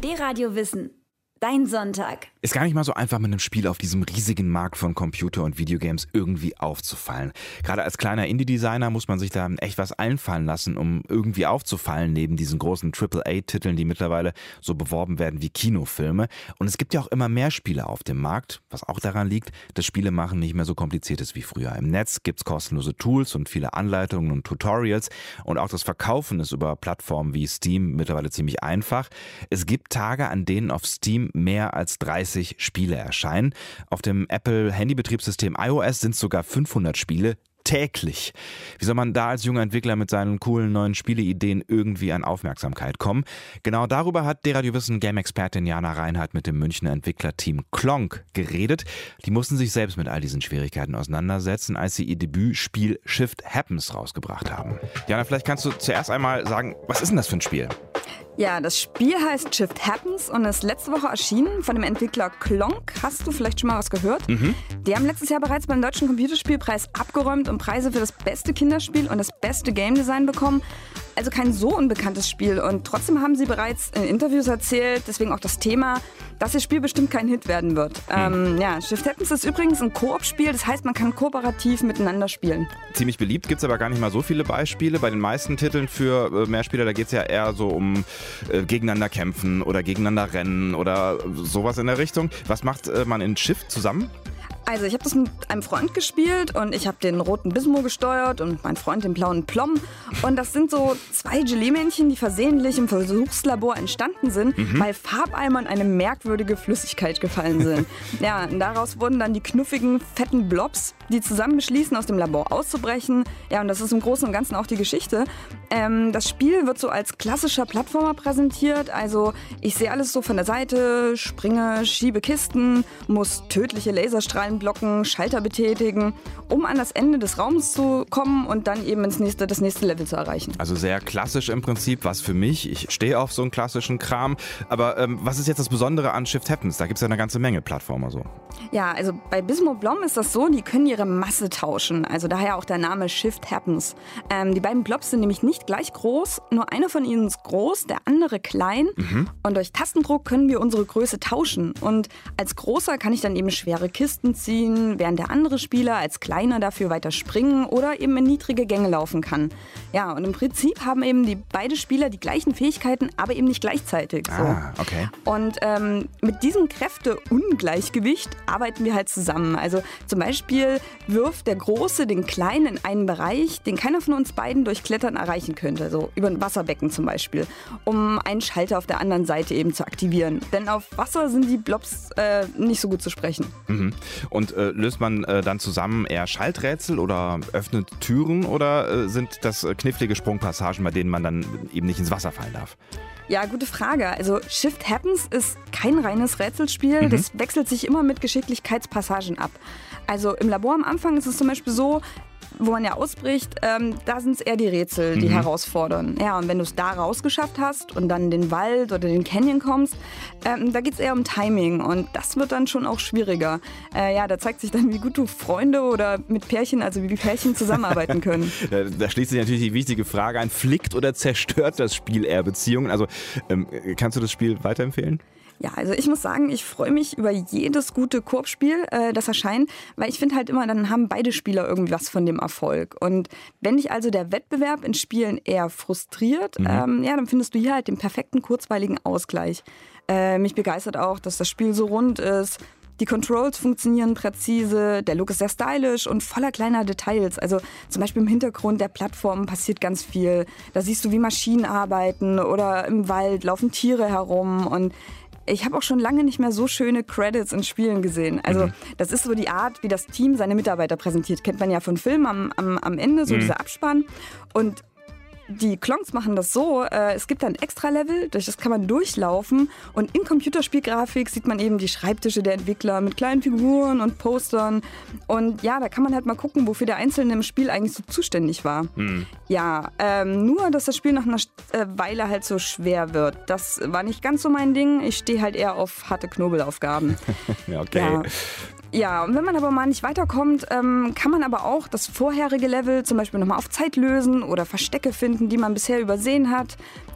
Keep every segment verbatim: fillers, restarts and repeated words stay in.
D-Radio Wissen. Dein Sonntag. Ist gar nicht mal so einfach, mit einem Spiel auf diesem riesigen Markt von Computer- und Videogames irgendwie aufzufallen. Gerade als kleiner Indie-Designer muss man sich da echt was einfallen lassen, um irgendwie aufzufallen, neben diesen großen Triple A Titeln, die mittlerweile so beworben werden wie Kinofilme. Und es gibt ja auch immer mehr Spiele auf dem Markt, was auch daran liegt, dass Spielemachen nicht mehr so kompliziert ist wie früher. Im Netz gibt's kostenlose Tools und viele Anleitungen und Tutorials. Und auch das Verkaufen ist über Plattformen wie Steam mittlerweile ziemlich einfach. Es gibt Tage, an denen auf Steam mehr als dreißig Spiele erscheinen. Auf dem Apple-Handybetriebssystem iOS sind es sogar fünfhundert Spiele täglich. Wie soll man da als junger Entwickler mit seinen coolen neuen Spieleideen irgendwie an Aufmerksamkeit kommen? Genau darüber hat D-Radio Wissen Game-Expertin Jana Reinhardt mit dem Münchner Entwicklerteam Klonk geredet. Die mussten sich selbst mit all diesen Schwierigkeiten auseinandersetzen, als sie ihr Debütspiel Shift Happens rausgebracht haben. Jana, vielleicht kannst du zuerst einmal sagen, was ist denn das für ein Spiel? Ja, das Spiel heißt Shift Happens und ist letzte Woche erschienen von dem Entwickler Klonk. Hast du vielleicht schon mal was gehört? Mhm. Die haben letztes Jahr bereits beim Deutschen Computerspielpreis abgeräumt und Preise für das beste Kinderspiel und das beste Game Design bekommen. Also kein so unbekanntes Spiel. Und trotzdem haben sie bereits in Interviews erzählt, deswegen auch das Thema, dass das Spiel bestimmt kein Hit werden wird. Mhm. Ähm, ja, Shift Happens ist übrigens ein Koop-Spiel, das heißt, man kann kooperativ miteinander spielen. Ziemlich beliebt, gibt es aber gar nicht mal so viele Beispiele. Bei den meisten Titeln für äh, Mehrspieler, da geht es ja eher so um äh, gegeneinander kämpfen oder gegeneinander rennen oder sowas in der Richtung. Was macht äh, man in Shift zusammen? Also ich habe das mit einem Freund gespielt und ich habe den roten Bismo gesteuert und mein Freund den blauen Plom. Und das sind so zwei Gelee-Männchen, die versehentlich im Versuchslabor entstanden sind, mhm. weil Farbeimern eine merkwürdige Flüssigkeit gefallen sind. Ja, und daraus wurden dann die knuffigen, fetten Blobs, die zusammen beschließen, aus dem Labor auszubrechen. Ja, und das ist im Großen und Ganzen auch die Geschichte. Ähm, das Spiel wird so als klassischer Plattformer präsentiert. Also ich sehe alles so von der Seite, springe, schiebe Kisten, muss tödliche Laserstrahlen blocken, Schalter betätigen, um an das Ende des Raums zu kommen und dann eben ins nächste, das nächste Level zu erreichen. Also sehr klassisch im Prinzip, was für mich. Ich stehe auf so einen klassischen Kram. Aber ähm, was ist jetzt das Besondere an Shift Happens? Da gibt es ja eine ganze Menge Plattformer so. Ja, also bei Bismo Blom ist das so, die können ihre Masse tauschen. Also daher auch der Name Shift Happens. Ähm, die beiden Blobs sind nämlich nicht gleich groß, nur einer von ihnen ist groß, der andere klein. Mhm. Und durch Tastendruck können wir unsere Größe tauschen. Und als Großer kann ich dann eben schwere Kisten ziehen, während der andere Spieler als Kleiner dafür weiter springen oder eben in niedrige Gänge laufen kann. Ja, und im Prinzip haben eben die beide Spieler die gleichen Fähigkeiten, aber eben nicht gleichzeitig. So. Ah, okay. Und ähm, mit diesem Kräfteungleichgewicht arbeiten wir halt zusammen. Also zum Beispiel wirft der Große den Kleinen in einen Bereich, den keiner von uns beiden durch Klettern erreichen könnte. So über ein Wasserbecken zum Beispiel, um einen Schalter auf der anderen Seite eben zu aktivieren. Denn auf Wasser sind die Blobs äh, nicht so gut zu sprechen. Mhm. Und äh, löst man äh, dann zusammen eher Schalträtsel oder öffnet Türen oder äh, sind das äh, knifflige Sprungpassagen, bei denen man dann eben nicht ins Wasser fallen darf? Ja, gute Frage. Also Shift Happens ist kein reines Rätselspiel. Mhm. Das wechselt sich immer mit Geschicklichkeitspassagen ab. Also im Labor am Anfang ist es zum Beispiel so, wo man ja ausbricht, ähm, da sind es eher die Rätsel, die mhm. herausfordern. Ja, und wenn du es da rausgeschafft hast und dann in den Wald oder den Canyon kommst, ähm, da geht es eher um Timing und das wird dann schon auch schwieriger. Äh, ja, da zeigt sich dann, wie gut du Freunde oder mit Pärchen, also wie die Pärchen zusammenarbeiten können. da, da schließt sich natürlich die wichtige Frage ein, flickt oder zerstört das Spiel eher Beziehungen? Also ähm, kannst du das Spiel weiterempfehlen? Ja, also ich muss sagen, ich freue mich über jedes gute Koop-Spiel, äh, das erscheint, weil ich finde halt immer, dann haben beide Spieler irgendwie was von dem Erfolg. Und wenn dich also der Wettbewerb in Spielen eher frustriert, mhm. ähm, ja, dann findest du hier halt den perfekten kurzweiligen Ausgleich. Äh, mich begeistert auch, dass das Spiel so rund ist. Die Controls funktionieren präzise, der Look ist sehr stylisch und voller kleiner Details. Also zum Beispiel im Hintergrund der Plattform passiert ganz viel. Da siehst du, wie Maschinen arbeiten oder im Wald laufen Tiere herum und ich habe auch schon lange nicht mehr so schöne Credits in Spielen gesehen. Also mhm. das ist so die Art, wie das Team seine Mitarbeiter präsentiert. Kennt man ja von Filmen am, am, am Ende, so mhm. dieser Abspann. Und die Klonks machen das so, äh, es gibt ein Extra-Level, durch das kann man durchlaufen und in Computerspielgrafik sieht man eben die Schreibtische der Entwickler mit kleinen Figuren und Postern und ja, da kann man halt mal gucken, wofür der Einzelne im Spiel eigentlich so zuständig war. Mhm. Ja, ähm, nur, dass das Spiel nach einer äh, Weile halt so schwer wird. Das war nicht ganz so mein Ding, ich stehe halt eher auf harte Knobelaufgaben. Ja, okay. Ja. Ja, und wenn man aber mal nicht weiterkommt, ähm, kann man aber auch das vorherige Level zum Beispiel nochmal auf Zeit lösen oder Verstecke finden, die man bisher übersehen hat.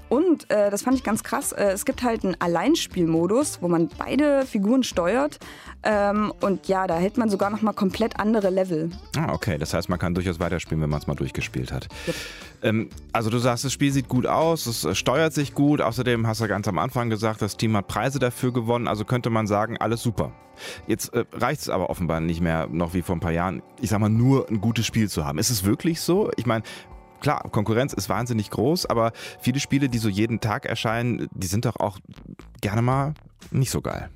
Und äh, das fand ich ganz krass, äh, es gibt halt einen Alleinspielmodus, wo man beide Figuren steuert. Ähm, und ja, da hält man sogar nochmal komplett andere Level. Ah, okay. Das heißt, man kann durchaus weiterspielen, wenn man es mal durchgespielt hat. Ja. Ähm, also du sagst, das Spiel sieht gut aus, es äh, steuert sich gut. Außerdem hast du ganz am Anfang gesagt, das Team hat Preise dafür gewonnen. Also könnte man sagen, alles super. Jetzt äh, reicht es aber offenbar nicht mehr, noch wie vor ein paar Jahren, ich sag mal, nur ein gutes Spiel zu haben. Ist es wirklich so? Ich meine, klar, Konkurrenz ist wahnsinnig groß, aber viele Spiele, die so jeden Tag erscheinen, die sind doch auch gerne mal nicht so geil.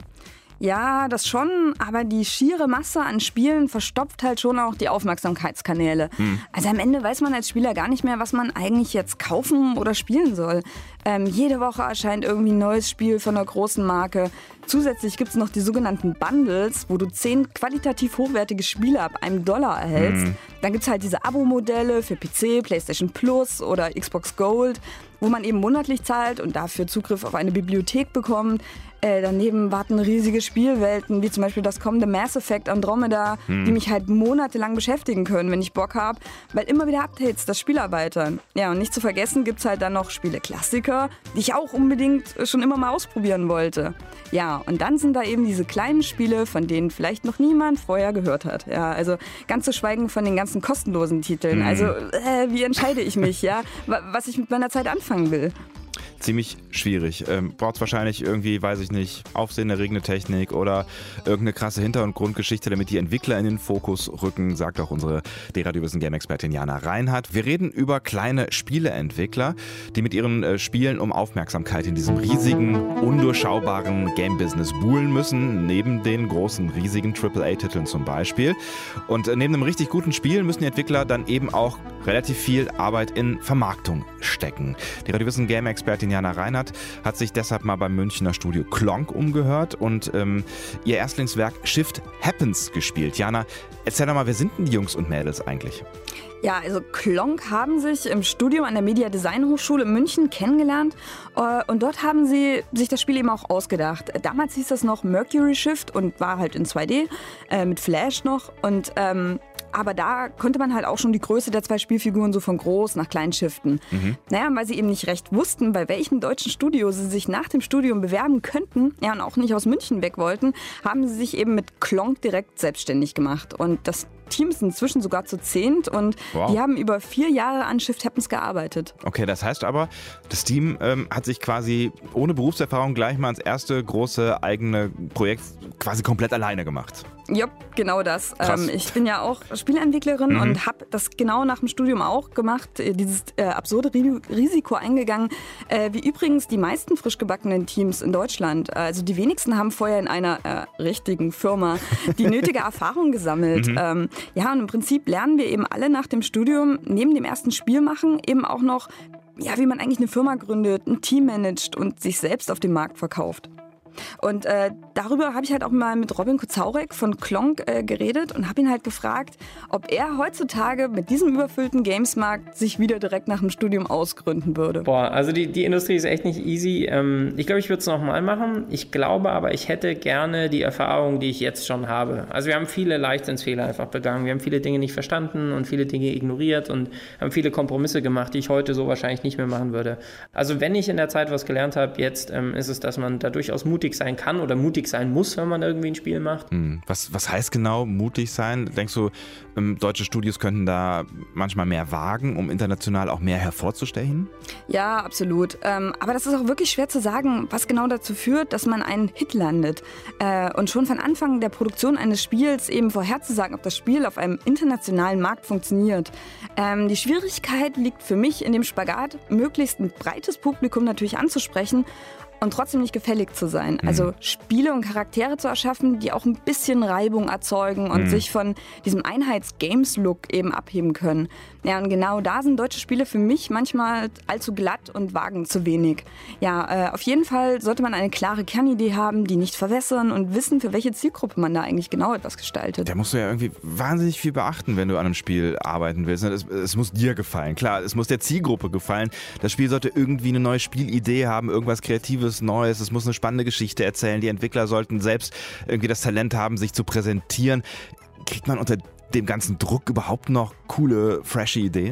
Ja, das schon, aber die schiere Masse an Spielen verstopft halt schon auch die Aufmerksamkeitskanäle. Hm. Also am Ende weiß man als Spieler gar nicht mehr, was man eigentlich jetzt kaufen oder spielen soll. Ähm, jede Woche erscheint irgendwie ein neues Spiel von einer großen Marke. Zusätzlich gibt es noch die sogenannten Bundles, wo du zehn qualitativ hochwertige Spiele ab einem Dollar erhältst. Hm. Dann gibt es halt diese Abo-Modelle für P C, PlayStation Plus oder Xbox Gold, wo man eben monatlich zahlt und dafür Zugriff auf eine Bibliothek bekommt. Äh, daneben warten riesige Spielwelten, wie zum Beispiel das kommende Mass Effect Andromeda, hm. die mich halt monatelang beschäftigen können, wenn ich Bock habe, weil immer wieder Updates das Spiel erweitern. Ja, und nicht zu vergessen gibt es halt dann noch Spiele-Klassiker, die ich auch unbedingt schon immer mal ausprobieren wollte. Ja, und dann sind da eben diese kleinen Spiele, von denen vielleicht noch niemand vorher gehört hat. Ja, also ganz zu schweigen von den ganzen kostenlosen Titeln. Hm. Also, äh, wie entscheide ich mich, ja, was ich mit meiner Zeit anfangen will? Ziemlich schwierig. Ähm, braucht es wahrscheinlich irgendwie, weiß ich nicht, aufsehenerregende Technik oder irgendeine krasse Hinter- und Grundgeschichte, damit die Entwickler in den Fokus rücken, sagt auch unsere D-Radio-Wissen-Game-Expertin Jana Reinhardt. Wir reden über kleine Spieleentwickler, die mit ihren äh, Spielen um Aufmerksamkeit in diesem riesigen, undurchschaubaren Game-Business buhlen müssen, neben den großen, riesigen Triple A-Titeln zum Beispiel. Und äh, neben einem richtig guten Spiel müssen die Entwickler dann eben auch relativ viel Arbeit in Vermarktung stecken. D-Radio-Wissen-Game-Expertin Jana Reinhardt hat sich deshalb mal beim Münchner Studio Klonk umgehört und ähm, ihr Erstlingswerk Shift Happens gespielt. Jana, erzähl doch mal, wer sind denn die Jungs und Mädels eigentlich? Ja, also Klonk haben sich im Studium an der Media Design Hochschule in München kennengelernt äh, und dort haben sie sich das Spiel eben auch ausgedacht. Damals hieß das noch Mercury Shift und war halt in zwei D, äh, mit Flash noch und ähm, aber da konnte man halt auch schon die Größe der zwei Spielfiguren so von groß nach klein shiften. Mhm. Naja, weil sie eben nicht recht wussten, bei welchem deutschen Studio sie sich nach dem Studium bewerben könnten, ja, und auch nicht aus München weg wollten, haben sie sich eben mit Klonk direkt selbstständig gemacht. Und das Team ist inzwischen sogar zu zehnt und wow. Die haben über vier Jahre an Shift Happens gearbeitet. Okay, das heißt aber, das Team ähm, hat sich quasi ohne Berufserfahrung gleich mal ins erste große eigene Projekt quasi komplett alleine gemacht. Ja, genau das. Ähm, ich bin ja auch Spieleentwicklerin mhm. und habe das genau nach dem Studium auch gemacht, dieses äh, absurde Risiko eingegangen, äh, wie übrigens die meisten frisch gebackenen Teams in Deutschland. Also die wenigsten haben vorher in einer äh, richtigen Firma die nötige Erfahrung gesammelt. Mhm. Ähm, ja, und im Prinzip lernen wir eben alle nach dem Studium, neben dem ersten Spiel machen, eben auch noch, ja, wie man eigentlich eine Firma gründet, ein Team managt und sich selbst auf dem Markt verkauft. Und äh, darüber habe ich halt auch mal mit Robin Kozaurek von Klonk äh, geredet und habe ihn halt gefragt, ob er heutzutage mit diesem überfüllten Gamesmarkt sich wieder direkt nach dem Studium ausgründen würde. Boah, also die, die Industrie ist echt nicht easy. Ähm, ich glaube, ich würde es nochmal machen. Ich glaube aber, ich hätte gerne die Erfahrung, die ich jetzt schon habe. Also wir haben viele Leichtsinnsfehler einfach begangen. Wir haben viele Dinge nicht verstanden und viele Dinge ignoriert und haben viele Kompromisse gemacht, die ich heute so wahrscheinlich nicht mehr machen würde. Also wenn ich in der Zeit was gelernt habe, jetzt ähm, ist es, dass man da durchaus mutig sein kann oder mutig sein muss, wenn man irgendwie ein Spiel macht. Was, was heißt genau mutig sein? Denkst du, ähm, deutsche Studios könnten da manchmal mehr wagen, um international auch mehr hervorzustechen? Ja, absolut. Ähm, aber das ist auch wirklich schwer zu sagen, was genau dazu führt, dass man einen Hit landet. Äh, und schon von Anfang der Produktion eines Spiels eben vorherzusagen, ob das Spiel auf einem internationalen Markt funktioniert. Ähm, die Schwierigkeit liegt für mich in dem Spagat, möglichst ein breites Publikum natürlich anzusprechen und trotzdem nicht gefällig zu sein. Mhm. Also Spiele und Charaktere zu erschaffen, die auch ein bisschen Reibung erzeugen und mhm. sich von diesem Einheits-Games-Look eben abheben können. Ja, und genau da sind deutsche Spiele für mich manchmal allzu glatt und wagen zu wenig. Ja, äh, auf jeden Fall sollte man eine klare Kernidee haben, die nicht verwässern und wissen, für welche Zielgruppe man da eigentlich genau etwas gestaltet. Da musst du ja irgendwie wahnsinnig viel beachten, wenn du an einem Spiel arbeiten willst. Es, es muss dir gefallen, klar, es muss der Zielgruppe gefallen. Das Spiel sollte irgendwie eine neue Spielidee haben, irgendwas Kreatives, Neues, es muss eine spannende Geschichte erzählen, die Entwickler sollten selbst irgendwie das Talent haben, sich zu präsentieren. Kriegt man unter dem ganzen Druck überhaupt noch coole, frische Ideen?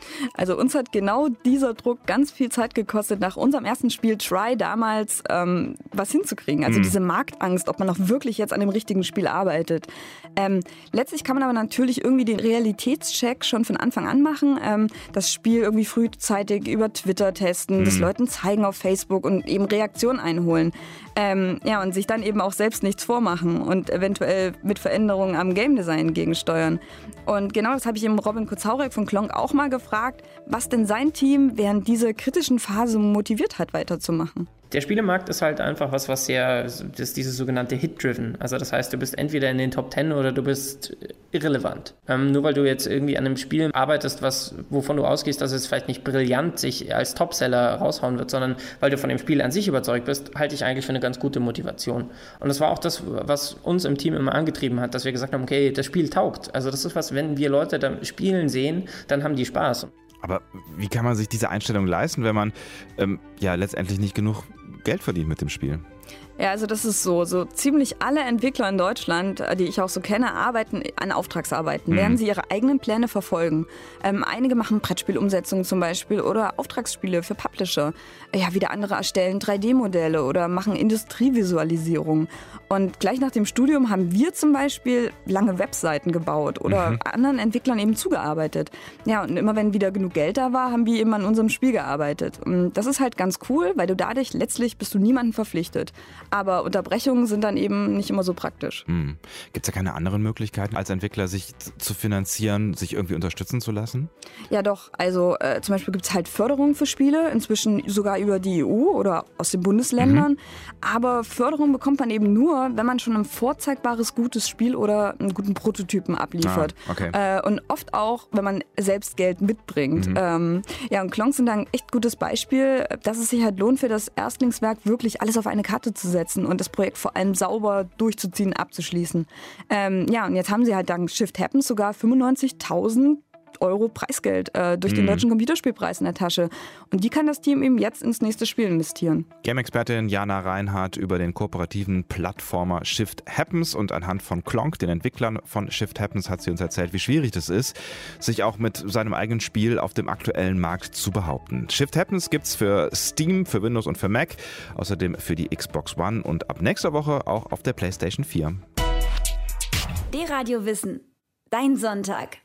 Also uns hat genau dieser Druck ganz viel Zeit gekostet, nach unserem ersten Spiel Try damals ähm, was hinzukriegen. Also mhm. diese Marktangst, ob man auch wirklich jetzt an dem richtigen Spiel arbeitet. Ähm, letztlich kann man aber natürlich irgendwie den Realitätscheck schon von Anfang an machen. Ähm, das Spiel irgendwie frühzeitig über Twitter testen, mhm. das Leuten zeigen auf Facebook und eben Reaktionen einholen. Ähm, ja, und sich dann eben auch selbst nichts vormachen und eventuell mit Veränderungen am Game Design gegensteuern. Und genau das habe ich eben Robin Kozaurek von Klonk auch mal gefragt, was denn sein Team während dieser kritischen Phase motiviert hat, weiterzumachen. Der Spielemarkt ist halt einfach was, was sehr, das ist dieses sogenannte Hit-Driven. Also das heißt, du bist entweder in den Top Ten oder du bist irrelevant. Ähm, nur weil du jetzt irgendwie an einem Spiel arbeitest, was, wovon du ausgehst, dass es vielleicht nicht brillant sich als Topseller raushauen wird, sondern weil du von dem Spiel an sich überzeugt bist, halte ich eigentlich für eine ganz gute Motivation. Und das war auch das, was uns im Team immer angetrieben hat, dass wir gesagt haben, okay, das Spiel taugt. Also das ist was, wenn wir Leute da spielen sehen, dann haben die Spaß. Aber wie kann man sich diese Einstellung leisten, wenn man ähm, ja letztendlich nicht genug Geld verdient mit dem Spiel? Ja, also das ist so. So ziemlich alle Entwickler in Deutschland, die ich auch so kenne, arbeiten an Auftragsarbeiten, mhm. während sie ihre eigenen Pläne verfolgen. Ähm, einige machen Brettspielumsetzungen zum Beispiel oder Auftragsspiele für Publisher. Ja, wieder andere erstellen drei D Modelle oder machen Industrievisualisierung. Und gleich nach dem Studium haben wir zum Beispiel lange Webseiten gebaut oder mhm. anderen Entwicklern eben zugearbeitet. Ja, und immer wenn wieder genug Geld da war, haben wir eben an unserem Spiel gearbeitet. Und das ist halt ganz cool, weil du dadurch letztlich bist du niemandem verpflichtet. Aber Unterbrechungen sind dann eben nicht immer so praktisch. Hm. Gibt es ja keine anderen Möglichkeiten als Entwickler, sich zu finanzieren, sich irgendwie unterstützen zu lassen? Ja doch, also äh, zum Beispiel gibt es halt Förderung für Spiele, inzwischen sogar über die E U oder aus den Bundesländern. Mhm. Aber Förderung bekommt man eben nur, wenn man schon ein vorzeigbares, gutes Spiel oder einen guten Prototypen abliefert. Ah, okay. äh, und oft auch, wenn man selbst Geld mitbringt. Mhm. Ähm, ja, und Klonk sind da ein echt gutes Beispiel, dass es sich halt lohnt, für das Erstlingswerk wirklich alles auf eine Karte zu setzen und das Projekt vor allem sauber durchzuziehen, abzuschließen. Ähm, ja, und jetzt haben sie halt dank Shift Happens sogar fünfundneunzigtausend Euro Preisgeld äh, durch den mm. Deutschen Computerspielpreis in der Tasche. Und die kann das Team eben jetzt ins nächste Spiel investieren. Game-Expertin Jana Reinhardt über den kooperativen Plattformer Shift Happens und anhand von Klonk, den Entwicklern von Shift Happens, hat sie uns erzählt, wie schwierig das ist, sich auch mit seinem eigenen Spiel auf dem aktuellen Markt zu behaupten. Shift Happens gibt's für Steam, für Windows und für Mac, außerdem für die Xbox One und ab nächster Woche auch auf der PlayStation vier. D-Radio Wissen. Dein Sonntag.